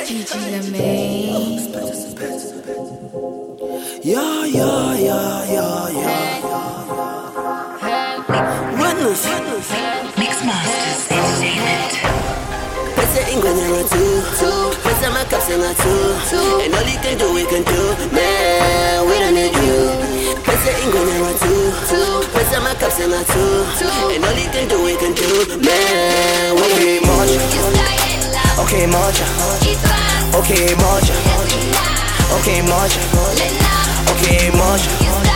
Gigi LeMaine. Yeah. Witness. Mixmasters Entertainment. Press it in when you're a two. Press my cups in a two. And all you can do, we can do. Man, we don't need you. Press it in when you're a two. Press my cups in a two. And all you can do, we can do. Man, we don't need much. Okay, Moja. Okay, Moja. Okay, Moja. Okay, Moja.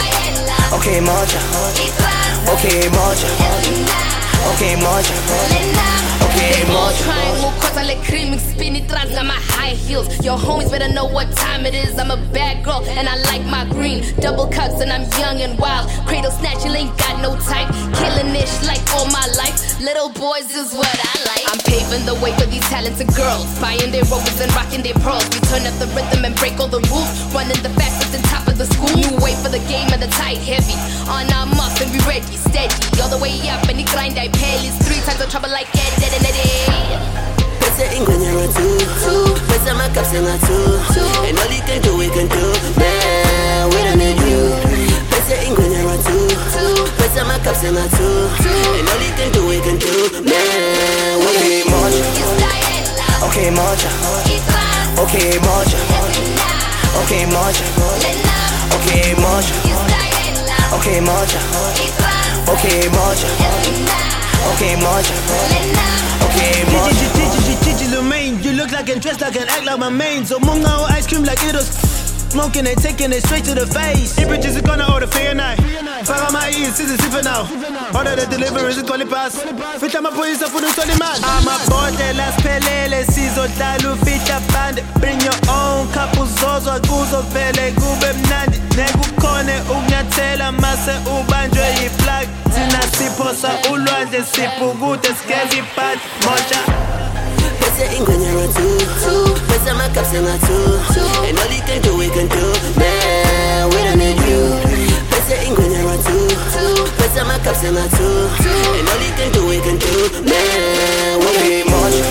Okay, Moja. Okay, Moja. Okay, Moja. Okay, Moja. Triangle cross, I let cream and spin it, trans got my high heels. Your homies better know what time it is. I'm a bad girl and I like my green. Double cups and I'm young and wild. Cradle snatching, ain't got no type. Killing ish like all my life. Little boys is what I like. I'm paving the way for these talented girls, buying their rovers and rocking their pearls. We turn up the rhythm and break all the rules. Running the fastest and top of the school. New way for the game and the tight heavy. On our muff and we ready, steady. All the way up and the grind I pay. It's 3 times the trouble like Eddie. Press it in when you're a two. Press my cups in a two. And all you can do, we can do. Man, we don't need you. Press it in when you're a two. Press my cups in a two. And all you can do, we can do. Man, we don't need much. Okay, Moja. Okay, Moja. Okay, Moja. Okay, Moja. Okay, Moja. Okay, Moja. Okay, Moja. Okay, Moja. Gigi LeMaine, you look like and dress like and act like my main. So munga ice cream like it was smoking and taking it straight to the face. You bitches are gonna order for your night. Para my ears, this is it now. Order the delivery, it's 20 pass. Fita mapolisa for the 20 man. I'm a bote, las pelele, sizo dalu, fita band. Bring your own couple zozo, guzo vele, gube mnandi. Negu kone, ugnatela, mase, ubanjwe, yi-plug. Tina siposa, ulwanje, sipugute, skezi, pad, moja. Press it in when you're a two. Press my cups in a two. And all you can do, we can do. Man, we don't need you. Press it in when you're a two. Press my cups in a two. And all you can do, we can do. Man, we don't need much.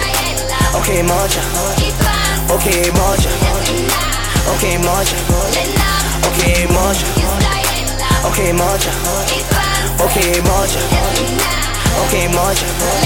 Okay, Moja. Okay, Moja. Okay, Moja. Okay, Moja. Okay, Moja. Okay, Moja. Okay, Moja.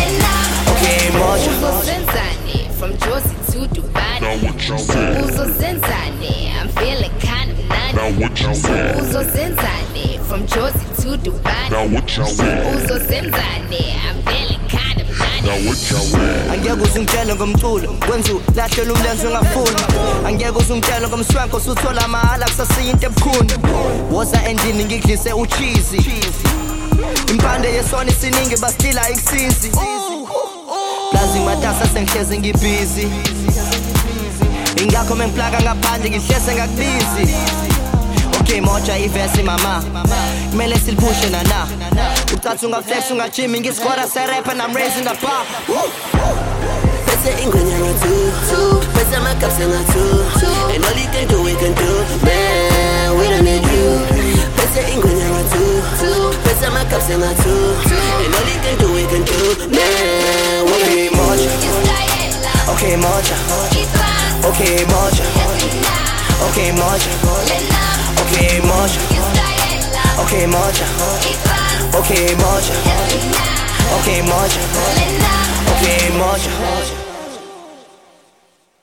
Okay, Moja. Uzo Senzani, from Josie to Dubai. Now what you say? Uzo Senzani, I'm feeling kind of nutty. Now what you say? Uzo Senzani, from Josie to Dubai. Now what you say? Uzo Senzani, I'm feeling kind of nutty. Now what you say? Angeke usungitshele ngomculo kwenza ulahlele umlenze ungafuni. Angeke usungitshele ngomswanko usuthola mahala kusasiya into ebukhuni. Woza endini ngidlise ucheese. Impande yesona isiningi basila ikusisi. Plazi matasa sengihleze ngibhizi. Ingakho mengiplaka ngaphandle ngihleze ngakubizi. Okay, Moja ivesi mama. Kumele silipushe nana. Uthatha ungaflex ungajimi ngiskora serap and I'm raising the bar. Press it in when you're a two. Press my cups in a two. And all you can do, we can do. Man, we don't need you. Press it in when you're a two. Press my cups in a two. And all you can do, we can do. Man, we don't need much. Okay, Moja. Okay, Moja. Okay, Moja. Okay, Moja. Okay, Moja. Okay, Moja. Okay, Moja. Okay,